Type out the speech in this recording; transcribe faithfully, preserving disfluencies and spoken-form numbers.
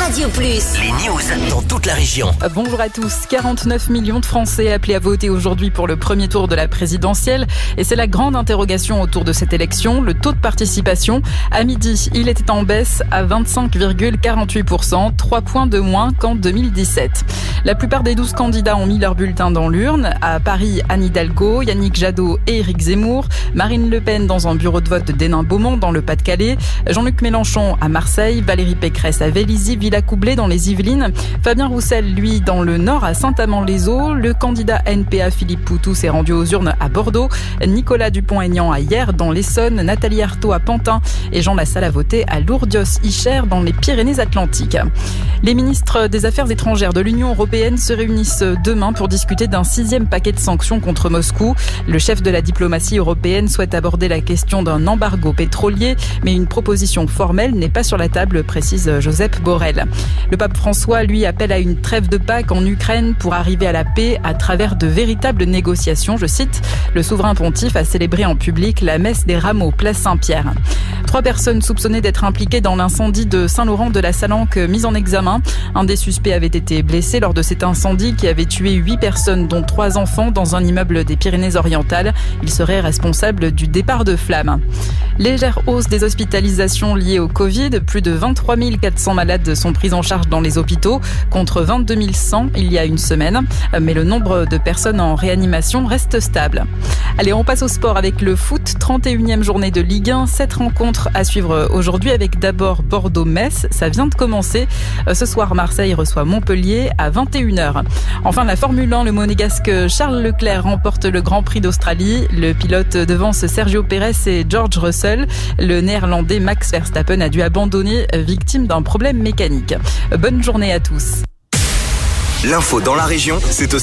Radio Plus. Les news dans toute la région. Bonjour à tous. quarante-neuf millions de Français appelés à voter aujourd'hui pour le premier tour de la présidentielle. Et c'est la grande interrogation autour de cette élection, le taux de participation. À midi, il était en baisse à vingt-cinq virgule quarante-huit pour cent, trois points de moins qu'en deux mille dix-sept. La plupart des douze candidats ont mis leur bulletin dans l'urne. À Paris, Anne Hidalgo, Yannick Jadot et Éric Zemmour. Marine Le Pen dans un bureau de vote d'Hénin-Beaumont dans le Pas-de-Calais. Jean-Luc Mélenchon à Marseille. Valérie Pécresse à Vélizy, Villacoublay dans les Yvelines. Fabien Roussel, lui, dans le Nord à Saint-Amand-les-Eaux. Le candidat N P A Philippe Poutou s'est rendu aux urnes à Bordeaux. Nicolas Dupont-Aignan à Hyères dans l'Essonne. Nathalie Arthaud à Pantin. Et Jean Lassalle a voté à Lourdios-Icher dans les Pyrénées-Atlantiques. Les ministres des Affaires étrangères de l'Union européenne se réunissent demain pour discuter d'un sixième paquet de sanctions contre Moscou. Le chef de la diplomatie européenne souhaite aborder la question d'un embargo pétrolier, mais une proposition formelle n'est pas sur la table, précise Josep Borrell. Le pape François, lui, appelle à une trêve de Pâques en Ukraine pour arriver à la paix à travers de véritables négociations. Je cite, le souverain pontife a célébré en public la messe des Rameaux, place Saint-Pierre. Trois personnes soupçonnées d'être impliquées dans l'incendie de Saint-Laurent de la Salanque mises en examen. Un des suspects avait été blessé lors de cet incendie qui avait tué huit personnes, dont trois enfants, dans un immeuble des Pyrénées-Orientales. Il serait responsable du départ de flammes. Légère hausse des hospitalisations liées au Covid. Plus de vingt-trois mille quatre cents malades sont pris en charge dans les hôpitaux, contre vingt-deux mille cent il y a une semaine. Mais le nombre de personnes en réanimation reste stable. Allez, on passe au sport avec le foot. trente et unième journée de Ligue un. Sept rencontres à suivre aujourd'hui avec d'abord Bordeaux-Metz. Ça vient de commencer. Ce soir, Marseille reçoit Montpellier à vingt et une heures. Enfin, la Formule un, le monégasque Charles Leclerc remporte le Grand Prix d'Australie. Le pilote devance Sergio Pérez et George Russell. Le néerlandais Max Verstappen a dû abandonner, victime d'un problème mécanique. Bonne journée à tous. L'info dans la région, c'est aussi